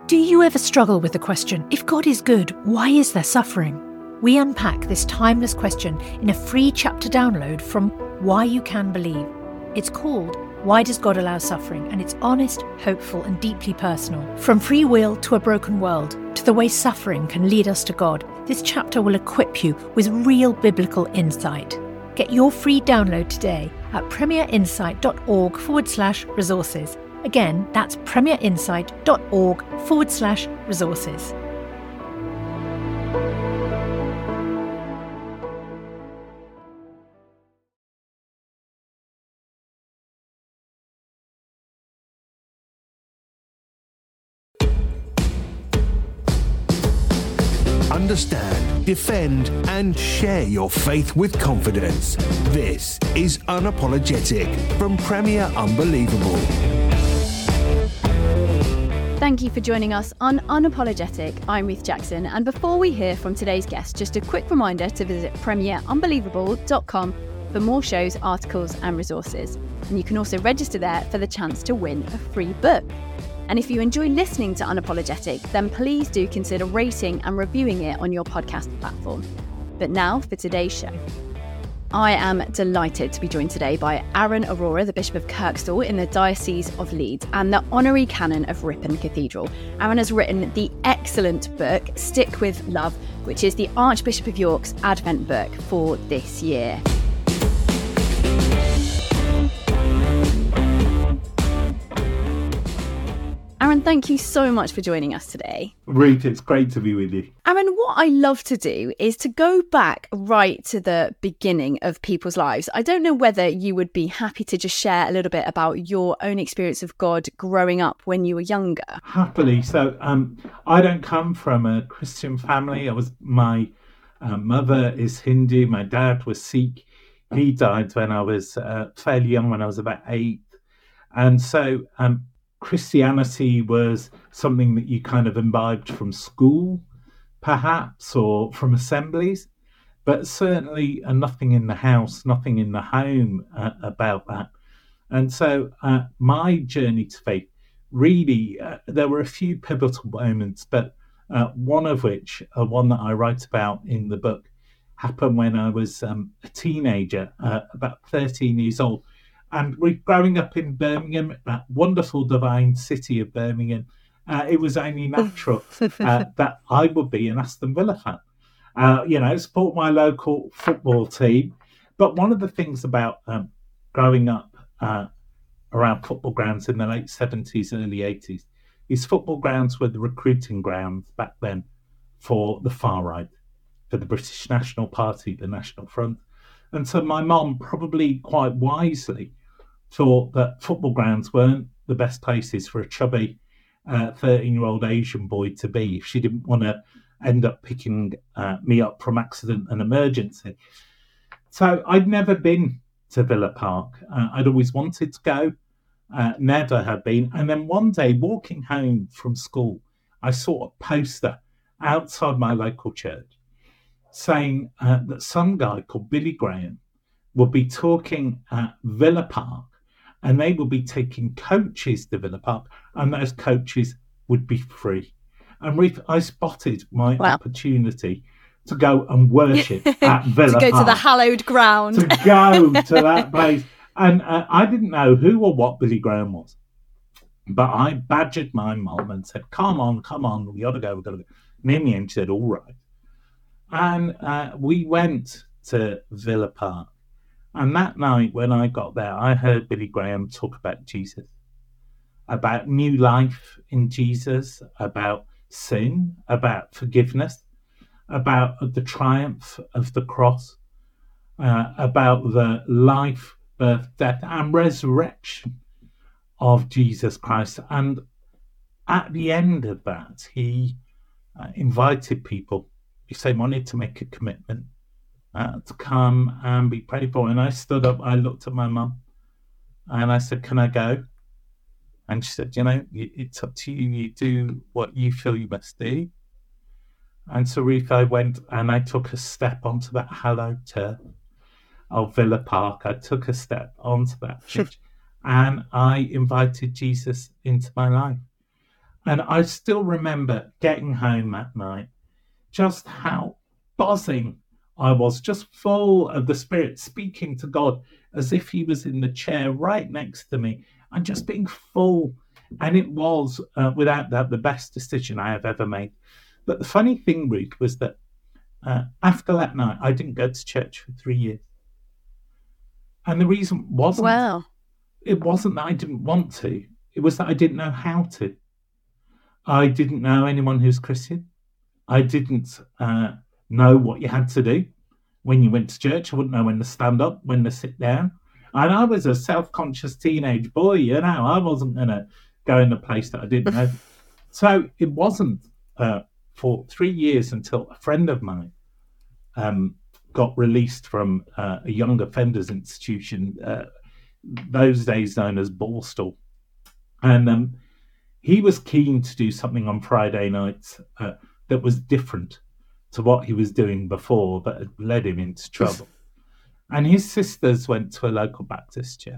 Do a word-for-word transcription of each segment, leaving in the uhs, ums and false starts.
Do you ever struggle with the question, if God is good, why is there suffering? We unpack this timeless question in a free chapter download from Why You Can Believe. It's called Why Does God Allow Suffering? And it's honest, hopeful and deeply personal. From free will to a broken world, to the way suffering can lead us to God, this chapter will equip you with real biblical insight. Get your free download today at premierinsight.org forward slash resources. Again, that's premierinsight.org forward slash resources. Understand, defend, and share your faith with confidence. This is Unapologetic from Premier Unbelievable. Thank you for joining us on Unapologetic. I'm Ruth Jackson, and before we hear from today's guest, just a quick reminder to visit premier unbelievable dot com for more shows, articles and resources. And you can also register there for the chance to win a free book. And if you enjoy listening to Unapologetic, then please do consider rating and reviewing it on your podcast platform. But now for today's show. I am delighted to be joined today by Aaron Aurora, the Bishop of Kirkstall in the Diocese of Leeds and the Honorary Canon of Ripon Cathedral. Aaron has written the excellent book, Stick With Love, which is the Archbishop of York's Advent book for this year. Aaron, thank you so much for joining us today. Ruth, it's great to be with you. Aaron, what I love to do is to go back right to the beginning of people's lives. I don't know whether you would be happy to just share a little bit about your own experience of God growing up when you were younger. Happily. So um, I don't come from a Christian family. I was my uh, mother is Hindu. My dad was Sikh. He died when I was uh, fairly young, when I was about eight. And so um, Christianity was something that you kind of imbibed from school, perhaps, or from assemblies, but certainly uh, nothing in the house, nothing in the home uh, about that. And so uh, my journey to faith, really, uh, there were a few pivotal moments, but uh, one of which, uh, one that I write about in the book, happened when I was um, a teenager, uh, about thirteen years old. And we're growing up in Birmingham, that wonderful divine city of Birmingham. Uh, it was only natural uh, that I would be an Aston Villa fan. Uh, you know, support my local football team. But one of the things about um, growing up uh, around football grounds in the late seventies, early eighties, is football grounds were the recruiting grounds back then for the far right, for the British National Party, the National Front. And so my mom, probably quite wisely, thought that football grounds weren't the best places for a chubby uh, thirteen-year-old Asian boy to be if she didn't want to end up picking uh, me up from accident and emergency. So I'd never been to Villa Park. Uh, I'd always wanted to go, uh, never had been. And then one day, walking home from school, I saw a poster outside my local church saying uh, that some guy called Billy Graham would be talking at Villa Park, and they would be taking coaches to Villa Park, and those coaches would be free. And Ruth, I spotted my wow. opportunity to go and worship at Villa Park. To go Park, to the hallowed ground. To go to that place. And uh, I didn't know who or what Billy Graham was. But I badgered my mum and said, come on, come on, we ought to go, we've got to go. And in the end, she said, all right. And uh, we went to Villa Park. And that night when I got there, I heard Billy Graham talk about Jesus, about new life in Jesus, about sin, about forgiveness, about the triumph of the cross, uh, about the life, birth, death, and resurrection of Jesus Christ. And at the end of that, he uh, invited people, if they wanted to make a commitment, Uh, to come and be prayed for. And I stood up, I looked at my mum and I said, can I go? And she said, you know, it's up to you, you do what you feel you must do. And so Ruth, I went and I took a step onto that hallowed turf of Villa Park. I took a step onto that pitch and I invited Jesus into my life. And I still remember getting home that night, just how buzzing I was, just full of the Spirit, speaking to God as if he was in the chair right next to me, and just being full. And it was, uh, without doubt, the best decision I have ever made. But the funny thing, Ruth, was that uh, after that night, I didn't go to church for three years. And the reason wasn't, Wow. it wasn't that I didn't want to. It was that I didn't know how to. I didn't know anyone who's Christian. I didn't uh, know what you had to do when you went to church. I wouldn't know when to stand up, when to sit down. And I was a self-conscious teenage boy, you know. I wasn't going to go in a place that I didn't know. So it wasn't uh, for three years until a friend of mine um, got released from uh, a young offenders institution, uh, those days known as Borstal. And um, he was keen to do something on Friday nights uh, that was different to what he was doing before, that had led him into trouble. And his sisters went to a local Baptist church.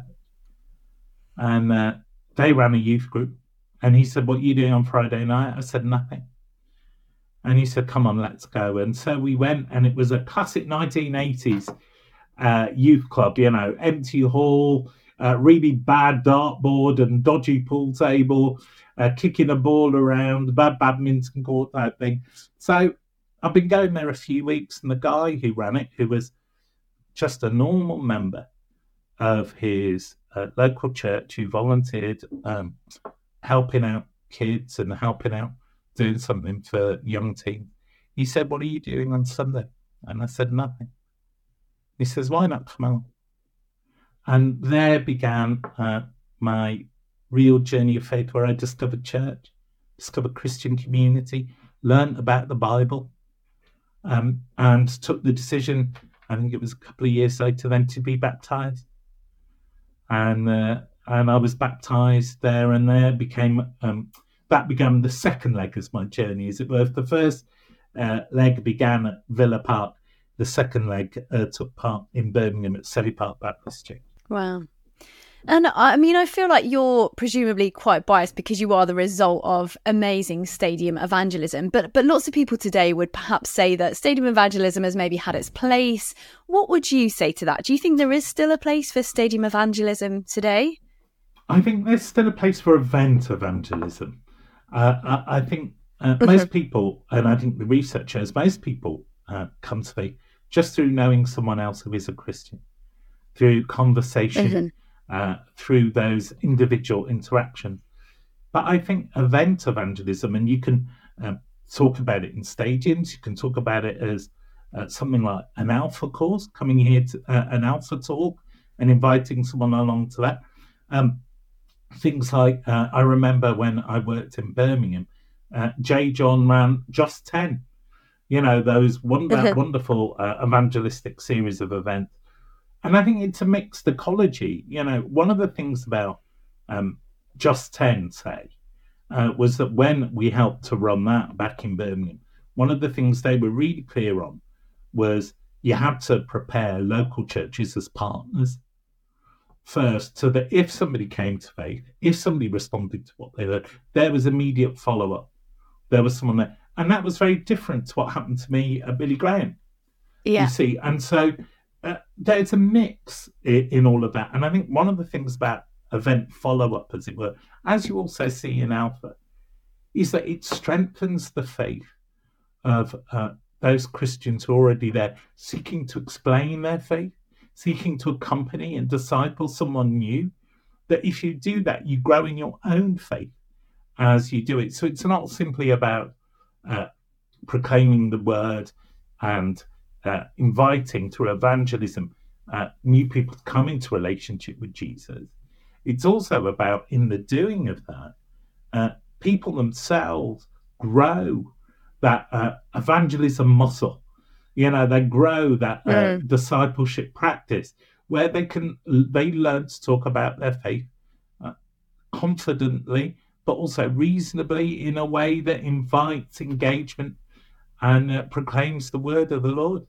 And uh, they ran a youth group. And he said, "What are you doing on Friday night?" I said, "Nothing." And he said, "Come on, let's go." And so we went, and it was a classic nineteen eighties uh, youth club, you know, empty hall, uh, really bad dartboard and dodgy pool table, uh, kicking a ball around, bad badminton court type thing. So I've been going there a few weeks, and the guy who ran it, who was just a normal member of his uh, local church who volunteered um, helping out kids and helping out doing something for young teens. He said, "What are you doing on Sunday?" And I said, "Nothing." He says, "Why not come along?" And there began uh, my real journey of faith, where I discovered church, discovered Christian community, learned about the Bible, um, and took the decision, I think it was a couple of years later, then to be baptized. And uh, and I was baptized there, and there became um, that began the second leg of my journey, as it were. The first uh, leg began at Villa Park. The second leg uh, took part in Birmingham at Selly Park Baptist Church. Wow. And I mean, I feel like you're presumably quite biased because you are the result of amazing stadium evangelism. But but lots of people today would perhaps say that stadium evangelism has maybe had its place. What would you say to that? Do you think there is still a place for stadium evangelism today? I think there's still a place for event evangelism. Uh, I, I think uh, Okay. most people, and I think the research shows, most people uh, come to faith just through knowing someone else who is a Christian, through conversation, Mhm. uh, through those individual interactions. But I think event evangelism, and you can um, talk about it in stadiums, you can talk about it as uh, something like an alpha course, coming here to uh, an alpha talk and inviting someone along to that. Um, things like, uh, I remember when I worked in Birmingham, uh, J. John ran Just ten, you know, those wonder, Mhm. wonderful uh, evangelistic series of events. And I think it's a mixed ecology. You know, one of the things about um, Just ten, say, uh, was that when we helped to run that back in Birmingham, one of the things they were really clear on was you had to prepare local churches as partners first, so that if somebody came to faith, if somebody responded to what they heard, there was immediate follow-up. There was someone there. And that was very different to what happened to me at Billy Graham, Yeah. you see. And so uh, there's a mix in, in all of that. And I think one of the things about event follow-up, as it were, as you also see in Alpha, is that it strengthens the faith of uh, those Christians who are already there, seeking to explain their faith, seeking to accompany and disciple someone new. That if you do that, you grow in your own faith as you do it. So it's not simply about uh, proclaiming the word and uh, inviting through evangelism uh, new people to come into relationship with Jesus. It's also about, in the doing of that, uh, people themselves grow that uh, evangelism muscle. You know, they grow that uh, Mm. discipleship practice where they can they learn to talk about their faith uh, confidently, but also reasonably, in a way that invites engagement and uh, proclaims the word of the Lord.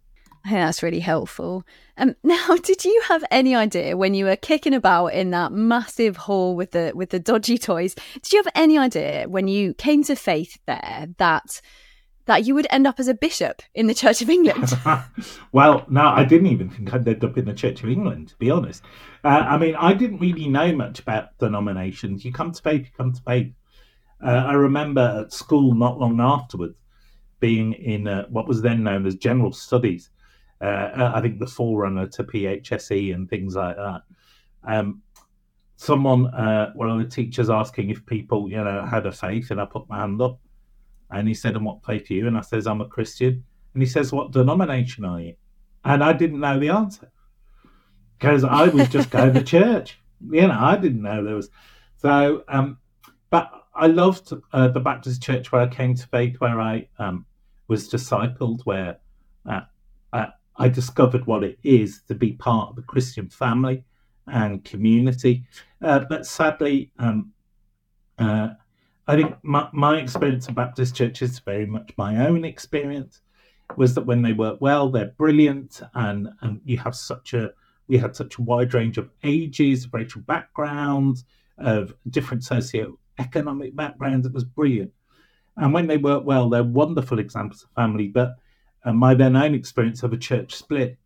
I think that's really helpful. Um, now, did you have any idea when you were kicking about in that massive hall with the with the dodgy toys? Did you have any idea when you came to faith there that that you would end up as a bishop in the Church of England? Well, no, I didn't even think I'd end up in the Church of England, to be honest. Uh, I mean, I didn't really know much about denominations. You come to faith, you come to faith. Uh, I remember at school not long afterwards being in uh, what was then known as General Studies. Uh, I think the forerunner to P H S E and things like that. Um, someone, uh, one of the teachers asking if people, you know, had a faith, and I put my hand up. And he said, "And what faith are you?" And I says, "I'm a Christian." And he says, "What denomination are you?" And I didn't know the answer because I was just going to church. You know, I didn't know there was. So, um, but I loved uh, the Baptist church where I came to faith, where I um, was discipled, where uh, uh, I discovered what it is to be part of the Christian family and community. Uh, but sadly, um, uh, I think my, my experience of Baptist churches, very much my own experience, was that when they work well, they're brilliant, and, and you have such a we had such a wide range of ages, racial backgrounds, of different socio-economic backgrounds. It was brilliant. And when they work well, they're wonderful examples of family. But uh, my then own experience of a church split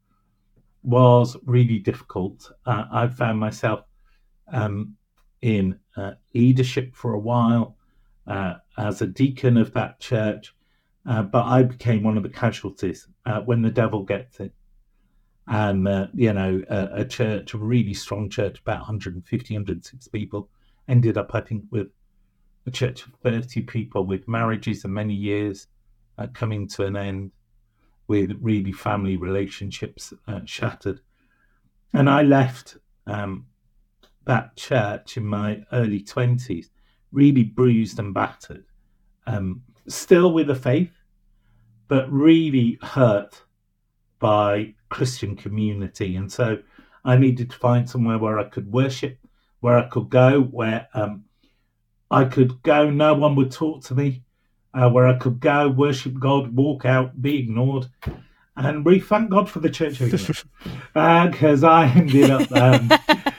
was really difficult. Uh, I found myself um, in uh, leadership for a while, Uh, as a deacon of that church, uh, but I became one of the casualties uh, when the devil gets in. And, uh, you know, a, a church, a really strong church, about one hundred fifty, one hundred six people, ended up, I think, with a church of thirty people, with marriages of many years uh, coming to an end, with really family relationships uh, shattered. And I left um, that church in my early twenties, really bruised and battered, um, still with a faith, but really hurt by Christian community. And so I needed to find somewhere where I could worship, where I could go, where um, I could go, no one would talk to me, uh, where I could go, worship God, walk out, be ignored. And we thank God for the Church of England, because uh, I ended up... Um,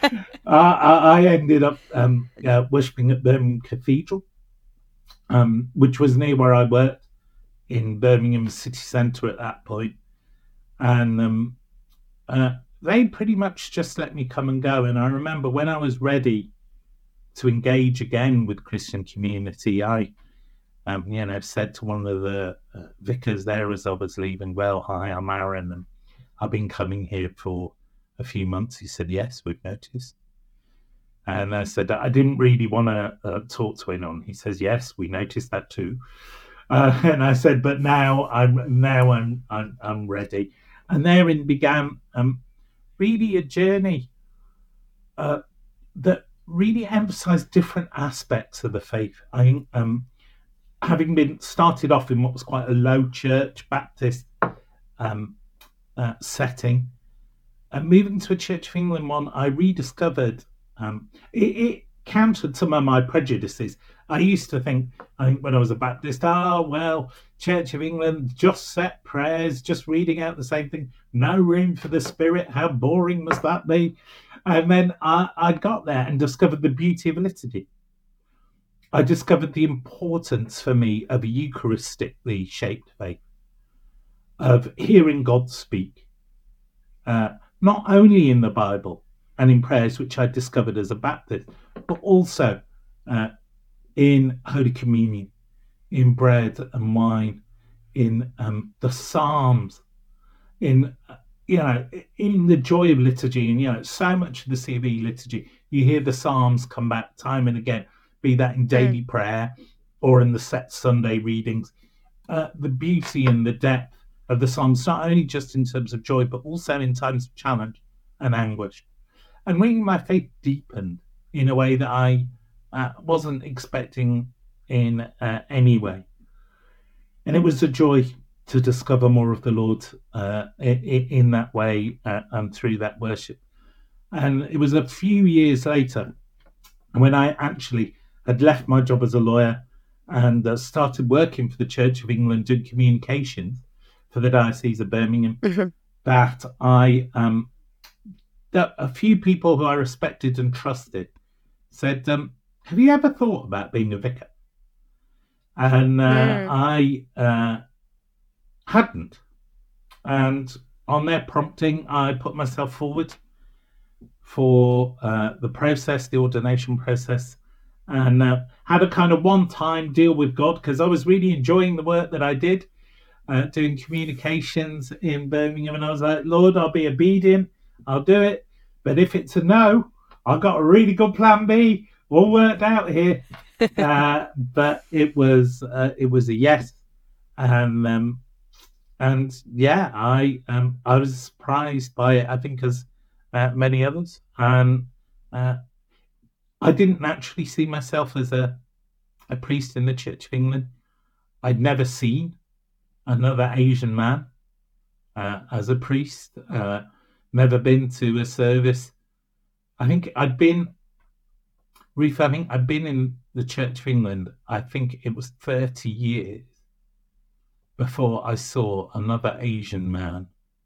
I, I ended up um, uh, worshipping at Birmingham Cathedral, um, which was near where I worked in Birmingham city centre at that point. And um, uh, they pretty much just let me come and go. And I remember when I was ready to engage again with Christian community, I um, you know, said to one of the uh, vicars there as I was leaving, "Well, hi, I'm Aaron, and I've been coming here for a few months." He said, "Yes, we've noticed." And I said, "I didn't really want to uh, talk to anyone." He says, "Yes, we noticed that too." Uh, and I said, "But now I'm now I'm I'm, I'm ready." And therein began um, really a journey uh, that really emphasised different aspects of the faith. I think, um, having been started off in what was quite a low church Baptist um, uh, setting, and moving to a Church of England one, I rediscovered. Um, it, it countered some of my prejudices. I used to think, I think when I was a Baptist, oh, well, Church of England, just set prayers, just reading out the same thing, no room for the Spirit, how boring must that be? And then I, I got there and discovered the beauty of liturgy. I discovered the importance for me of a Eucharistically shaped faith, of hearing God speak, uh, not only in the Bible and in prayers, which I discovered as a Baptist, but also uh, in Holy Communion, in bread and wine, in um, the Psalms, in you know, in the joy of liturgy. And you know, so much of the C V liturgy, you hear the Psalms come back time and again, be that in daily mm. prayer or in the set Sunday readings. Uh, the beauty and the depth of the Psalms, not only just in terms of joy, but also in times of challenge and anguish. And really, my faith deepened in a way that I uh, wasn't expecting in uh, any way. And it was a joy to discover more of the Lord uh, in, in that way uh, and through that worship. And it was a few years later when I actually had left my job as a lawyer and uh, started working for the Church of England doing communications for the Diocese of Birmingham. Mm-hmm. that I, um, that a few people who I respected and trusted said, um, have you ever thought about being a vicar? And uh, Mm. I uh, hadn't. And on their prompting, I put myself forward for uh, the process, the ordination process, and uh, had a kind of one-time deal with God, because I was really enjoying the work that I did, uh, doing communications in Birmingham. And I was like, Lord, I'll be obedient. I'll do it. But if it's a no, I've got a really good plan B all worked out here. uh, but it was uh, it was a yes. And um, and yeah, I um, I was surprised by it, I think, as uh, many others. And uh, I didn't naturally see myself as a, a priest in the Church of England. I'd never seen another Asian man uh, as a priest, uh, never been to a service. I think I'd been, Ruth, I think I'd been in the Church of England, I think it was thirty years before I saw another Asian man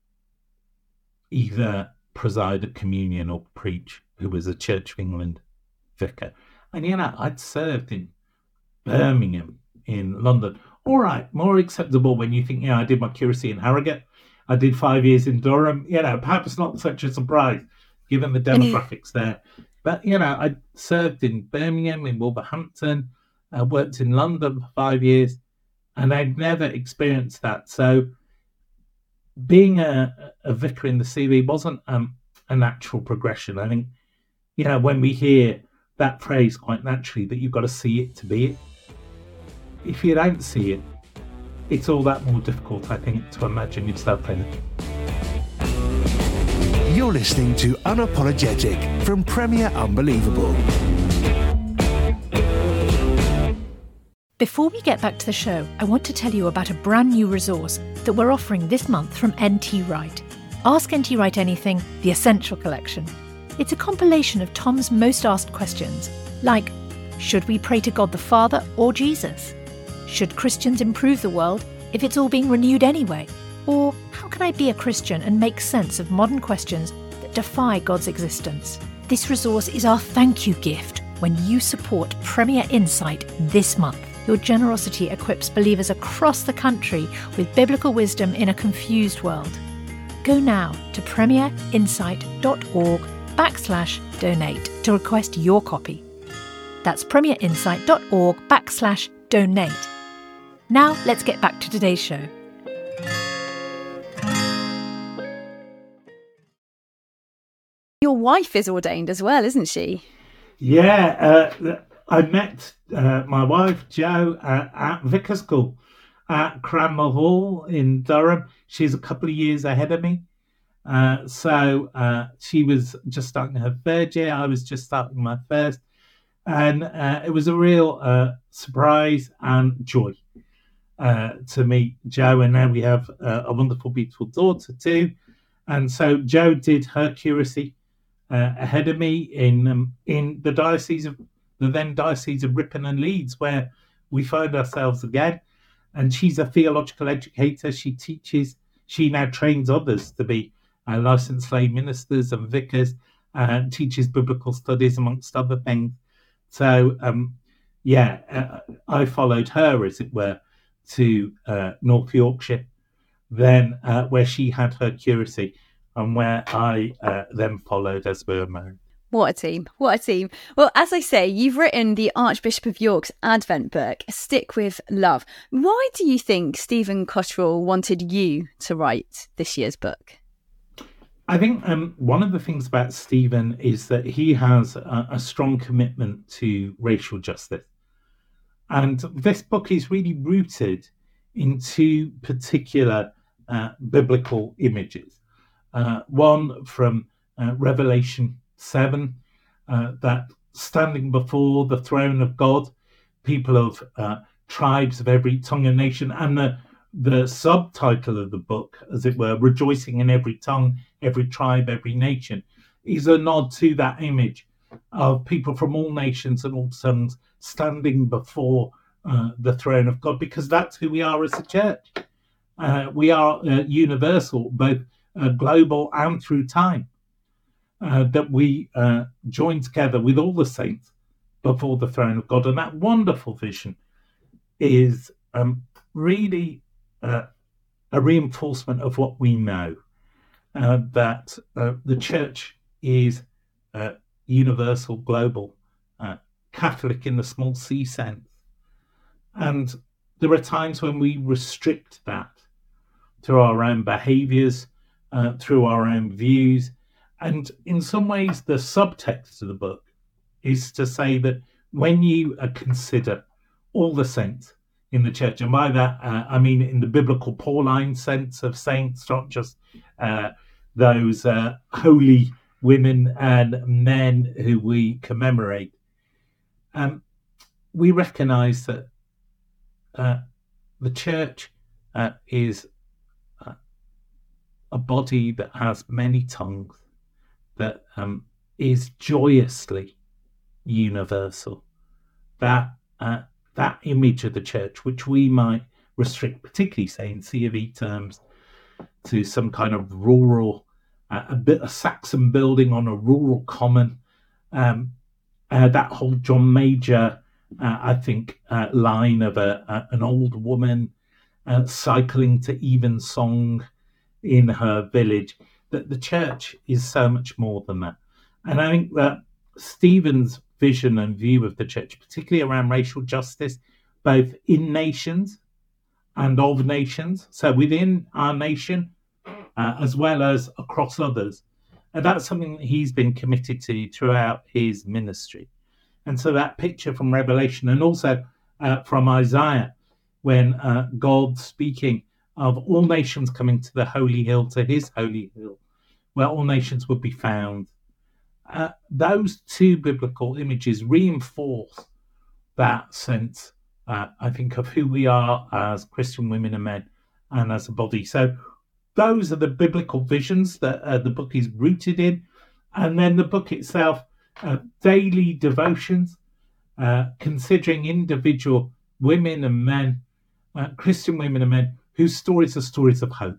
either preside at communion or preach who was a Church of England vicar. And, you know, I'd served in Birmingham, in London. All right, more acceptable when you think, you know, I did my curacy in Harrogate. I did five years in Durham. You know, perhaps not such a surprise given the demographics there. But, you know, I served in Birmingham, in Wolverhampton. I worked in London for five years, and I'd never experienced that. So being a, a vicar in the C V wasn't um, a natural progression. I think, you know, when we hear that phrase quite naturally, that you've got to see it to be it, if you don't see it, it's all that more difficult, I think, to imagine yourself in it. You're listening to Unapologetic from Premier Unbelievable. Before we get back to the show, I want to tell you about a brand new resource that we're offering this month from N T Wright. Ask N T Wright Anything, the Essential Collection. It's a compilation of Tom's most asked questions, like, should we pray to God the Father or Jesus? Should Christians improve the world if it's all being renewed anyway? Or how can I be a Christian and make sense of modern questions that defy God's existence? This resource is our thank you gift when you support Premier Insight this month. Your generosity equips believers across the country with biblical wisdom in a confused world. Go now to premierinsight.org backslash donate to request your copy. That's premierinsight.org backslash donate. Now let's get back to today's show. Your wife is ordained as well, isn't she? Yeah, uh, I met uh, my wife, Jo, uh, at Vicar School at Cranmer Hall in Durham. She's a couple of years ahead of me. Uh, so uh, she was just starting her third year. I was just starting my first. And uh, it was a real uh, surprise and joy uh, to meet Jo. And now we have uh, a wonderful, beautiful daughter too. And so Jo did her curacy uh, ahead of me in um, in the diocese of the then diocese of Ripon and Leeds, where we find ourselves again. And she's a theological educator. She teaches. She now trains others to be uh, licensed lay ministers and vicars, and teaches biblical studies amongst other things. So, um, yeah, uh, I followed her, as it were, to uh, North Yorkshire, then uh, where she had her curacy, and where I uh, then followed as we were married. What a team. What a team. Well, as I say, you've written the Archbishop of York's Advent book, Stick with Love. Why do you think Stephen Cotterill wanted you to write this year's book? I think um, one of the things about Stephen is that he has a, a strong commitment to racial justice. And this book is really rooted in two particular uh, biblical images. Uh, one from uh, Revelation seven, uh, that standing before the throne of God, people of uh, tribes of every tongue and nation, and the the subtitle of the book, as it were, rejoicing in every tongue, every tribe, every nation, is a nod to that image of people from all nations and all tongues standing before uh, the throne of God, because that's who we are as a church. Uh, we are uh, universal, both uh, global and through time, uh, that we uh, join together with all the saints before the throne of God. And that wonderful vision is um, really uh, a reinforcement of what we know, uh, that uh, the church is uh, universal, global, uh, Catholic in the small c sense. And there are times when we restrict that through our own behaviours, uh, through our own views. And in some ways, the subtext of the book is to say that when you uh, consider all the saints in the church, and by that, uh, I mean in the biblical Pauline sense of saints, not just uh, those uh, holy women and men who we commemorate, um, we recognise that uh, the church uh, is uh, a body that has many tongues, that um, is joyously universal. That uh, that image of the church, which we might restrict, particularly say in C of E terms, to some kind of rural, uh, a bit of Saxon building on a rural common, um, uh, that whole John Major, uh, I think, uh, line of a, a an old woman uh, cycling to evensong in her village, that the church is so much more than that. And I think that Stephen's vision and view of the church, particularly around racial justice, both in nations and of nations, so within our nation uh, as well as across others, and that's something that he's been committed to throughout his ministry. And so that picture from Revelation, and also uh, from Isaiah, when uh, God speaking of all nations coming to the holy hill, to his holy hill, where all nations would be found. Uh, those two biblical images reinforce that sense, uh, I think, of who we are as Christian women and men and as a body. So those are the biblical visions that uh, the book is rooted in. And then the book itself, uh, daily devotions, uh, considering individual women and men, uh, Christian women and men, whose stories are stories of hope,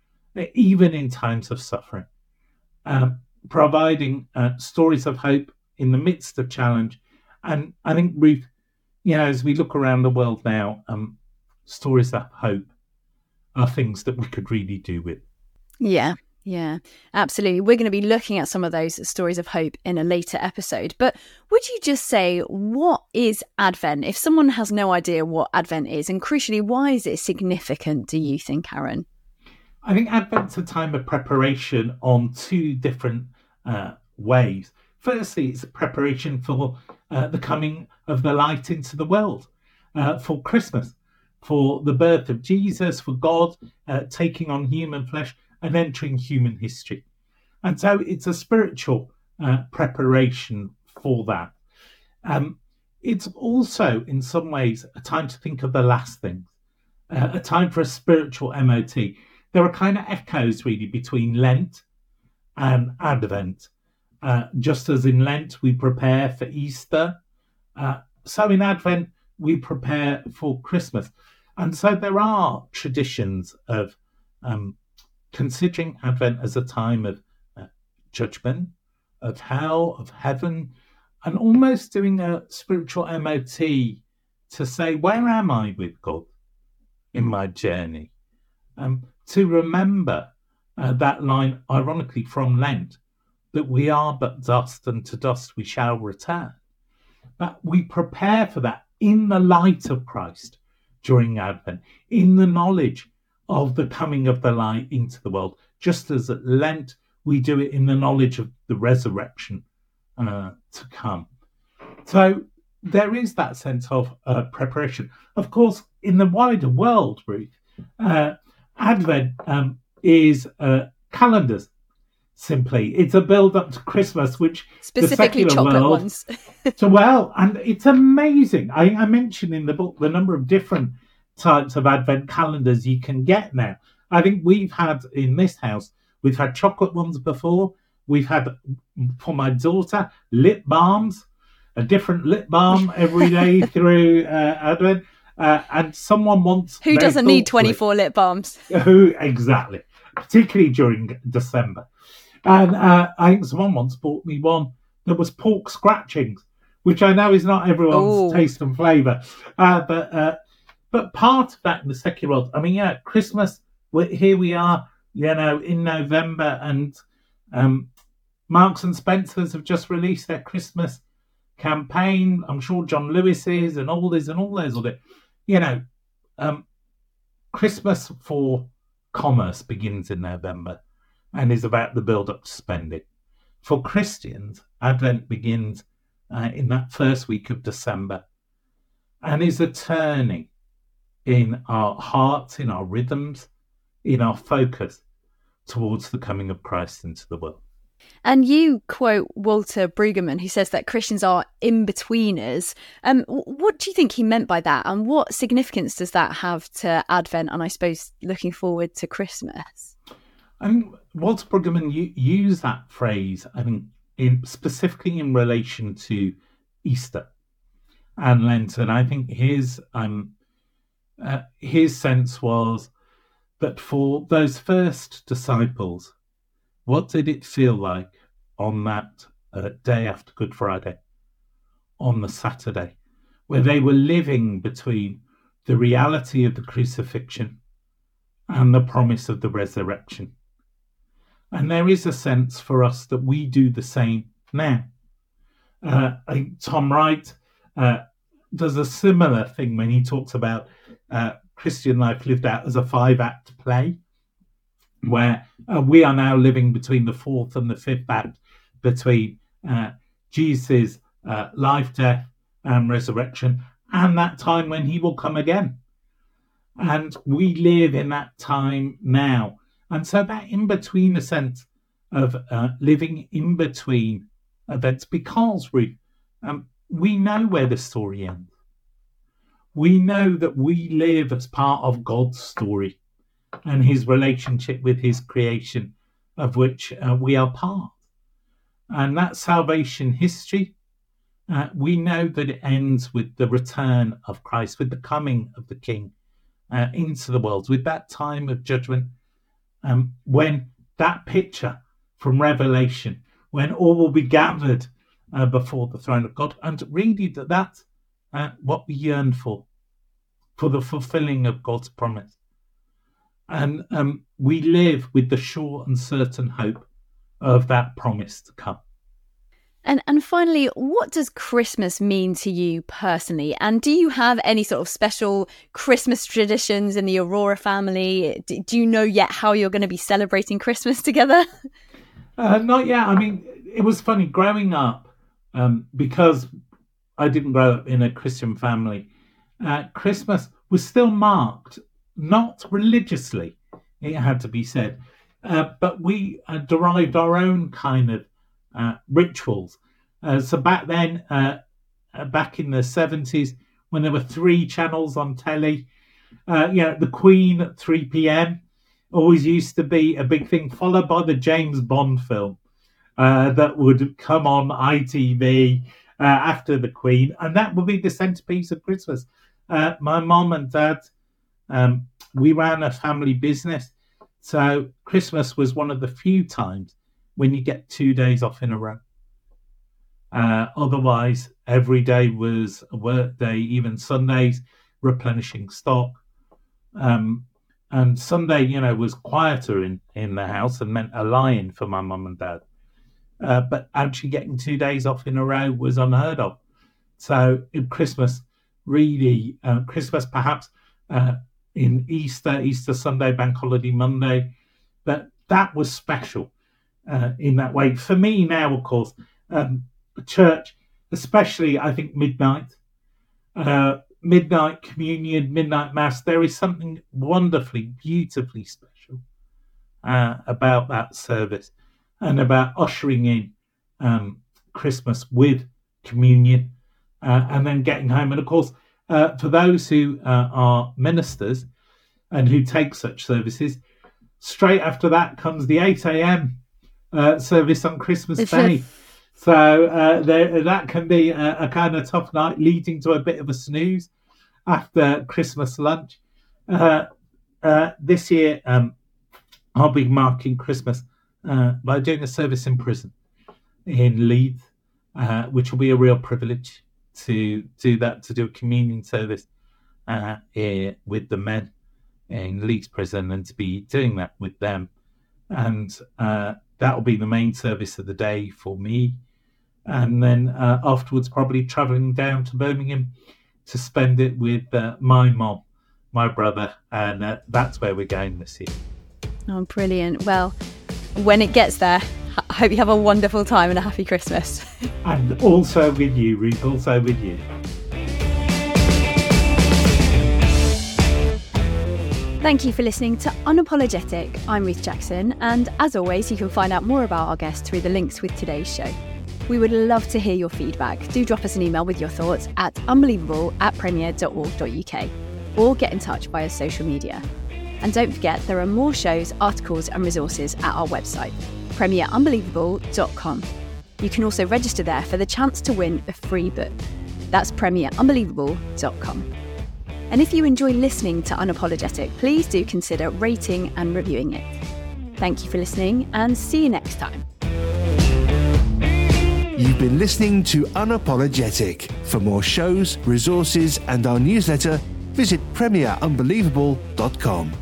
even in times of suffering. Um, providing uh, stories of hope in the midst of challenge. And I think, Ruth, you know, as we look around the world now, um, stories of hope are things that we could really do with. Yeah, yeah, absolutely. We're going to be looking at some of those stories of hope in a later episode. But would you just say, what is Advent? If someone has no idea what Advent is, and crucially, why is it significant, do you think, Aaron? I think Advent's a time of preparation on two different uh, ways. Firstly, it's a preparation for uh, the coming of the light into the world, uh, for Christmas, for the birth of Jesus, for God uh, taking on human flesh and entering human history. And so it's a spiritual uh, preparation for that. Um, it's also, in some ways, a time to think of the last things, uh, a time for a spiritual M O T. There are kind of echoes, really, between Lent and Advent. Uh, just as in Lent, we prepare for Easter. Uh, so in Advent, we prepare for Christmas. And so there are traditions of um, considering Advent as a time of uh, judgment, of hell, of heaven, and almost doing a spiritual M O T to say, where am I with God in my journey? Um, to remember uh, that line, ironically, from Lent, that we are but dust and to dust we shall return. But we prepare for that in the light of Christ during Advent, in the knowledge of the coming of the light into the world, just as at Lent we do it in the knowledge of the resurrection uh, to come. So there is that sense of uh, preparation. Of course, in the wider world, Ruth, uh, Advent um, is uh, calendars, simply. It's a build-up to Christmas, which specifically the chocolate world, ones. so well, and it's amazing. I, I mentioned in the book the number of different types of Advent calendars you can get now. I think we've had, in this house, we've had chocolate ones before. We've had, for my daughter, lip balms, a different lip balm every day through uh, Advent. Uh, and someone wants... Who doesn't need twenty-four lip balms? Who, exactly. particularly during December. And uh, I think someone once bought me one that was pork scratchings, which I know is not everyone's Ooh. taste and flavour. Uh, but uh, but part of that in the secular world, I mean, yeah, Christmas, we're, here we are, you know, in November, and um, Marks and Spencer's have just released their Christmas campaign. I'm sure John Lewis is, and all this and all those of it. You know, um, Christmas for commerce begins in November and is about the build-up to spending. For Christians, Advent begins uh, in that first week of December and is a turning in our hearts, in our rhythms, in our focus towards the coming of Christ into the world. And you quote Walter Brueggemann, who says that Christians are in-betweeners. Um, what do you think he meant by that? And what significance does that have to Advent and, I suppose, looking forward to Christmas? I mean, Walter Brueggemann u- used that phrase, I think, in, specifically in relation to Easter and Lent. And I think his, um, uh, his sense was that for those first disciples, what did it feel like on that uh, day after Good Friday, on the Saturday, where they were living between the reality of the crucifixion and the promise of the resurrection? And there is a sense for us that we do the same now. Uh, I think Tom Wright uh, does a similar thing when he talks about uh, Christian life lived out as a five-act play, where uh, we are now living between the fourth and the fifth act, between uh, Jesus' uh, life, death, and resurrection, and that time when he will come again. And we live in that time now. And so that in-between sense of uh, living in between events, because we, um, we know where the story ends. We know that we live as part of God's story and his relationship with his creation, of which uh, we are part. And that salvation history, uh, we know that it ends with the return of Christ, with the coming of the King uh, into the world, with that time of judgment, um, when that picture from Revelation, when all will be gathered uh, before the throne of God. And really that that's uh, what we yearn for, for the fulfilling of God's promise. And um, we live with the sure and certain hope of that promise to come. And and finally, what does Christmas mean to you personally? And do you have any sort of special Christmas traditions in the Aurora family? Do, do you know yet how you're going to be celebrating Christmas together? Uh, not yet. I mean, it was funny growing up, um, because I didn't grow up in a Christian family. Uh, Christmas was still marked, not religiously, it had to be said, uh, but we uh, derived our own kind of uh, rituals. Uh, so back then, uh, uh, back in the seventies, when there were three channels on telly, uh, you know, the Queen at three p.m. always used to be a big thing, followed by the James Bond film uh, that would come on I T V uh, after the Queen, and that would be the centerpiece of Christmas. Uh, my mom and dad, um, we ran a family business, so Christmas was one of the few times when you get two days off in a row. Uh, otherwise, every day was a work day, even Sundays, replenishing stock. Um, and Sunday, you know, was quieter in, in the house and meant a lie-in for my mum and dad. Uh, but actually getting two days off in a row was unheard of. So in Christmas, really, uh, Christmas perhaps uh, in Easter, Easter Sunday, Bank Holiday Monday, but that was special. Uh, in that way. For me now, of course, um, church, especially I think midnight, uh, midnight communion, midnight mass, there is something wonderfully, beautifully special uh, about that service and about ushering in um, Christmas with communion uh, and then getting home. And of course, uh, for those who uh, are ministers and who take such services, straight after that comes the eight a.m. Uh, service on Christmas Day. So uh, there, that can be a, a kind of tough night, leading to a bit of a snooze after Christmas lunch. Uh, uh, this year, um, I'll be marking Christmas uh, by doing a service in prison in Leeds, uh, which will be a real privilege to do that, to do a communion service uh, here with the men in Leeds prison, and to be doing that with them. And uh, that will be the main service of the day for me. And then uh, afterwards, probably travelling down to Birmingham to spend it with uh, my mom, my brother, and uh, that's where we're going this year. Oh, brilliant. Well, when it gets there, I hope you have a wonderful time and a happy Christmas. And also with you, Ruth, also with you. Thank you for listening to Unapologetic. I'm Ruth Jackson, and as always, you can find out more about our guests through the links with today's show. We would love to hear your feedback. Do drop us an email with your thoughts at unbelievable at premier dot org dot uk or get in touch via social media. And don't forget, there are more shows, articles and resources at our website, premier unbelievable dot com. You can also register there for the chance to win a free book. That's premier unbelievable dot com. And if you enjoy listening to Unapologetic, please do consider rating and reviewing it. Thank you for listening, and see you next time. You've been listening to Unapologetic. For more shows, resources and our newsletter, visit premier unbelievable dot com.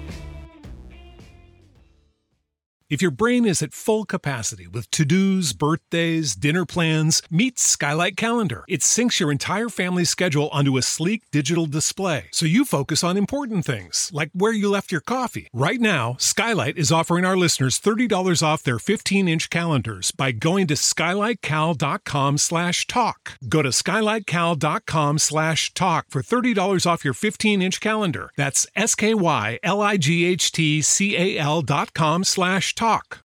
If your brain is at full capacity with to-dos, birthdays, dinner plans, meet Skylight Calendar. It syncs your entire family's schedule onto a sleek digital display, so you focus on important things, like where you left your coffee. Right now, Skylight is offering our listeners thirty dollars off their fifteen-inch calendars by going to skylightcal.com slash talk. Go to skylightcal.com slash talk for thirty dollars off your fifteen-inch calendar. That's S-K-Y-L-I-G-H-T-C-A-L dot com slash talk.